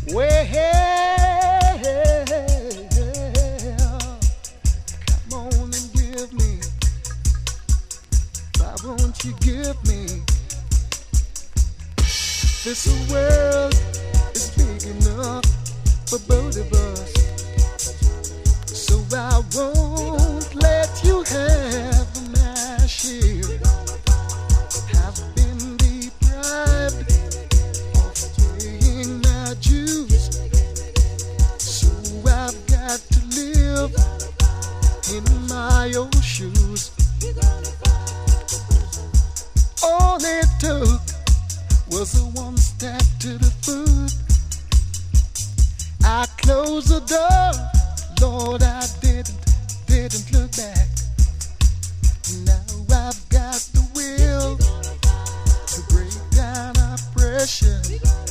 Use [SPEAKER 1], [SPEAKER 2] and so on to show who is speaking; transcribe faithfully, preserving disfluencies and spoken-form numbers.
[SPEAKER 1] Well, come on and give me. Why won't you give me? This world is big enough for both of us, so I won't let you have my share. Have been deprived of paying my dues, so I've got to live in my old shoes. All it took was a one step to the foot. I closed the door, Lord, I didn't, didn't look back. Now I've got the will to break down our pressure.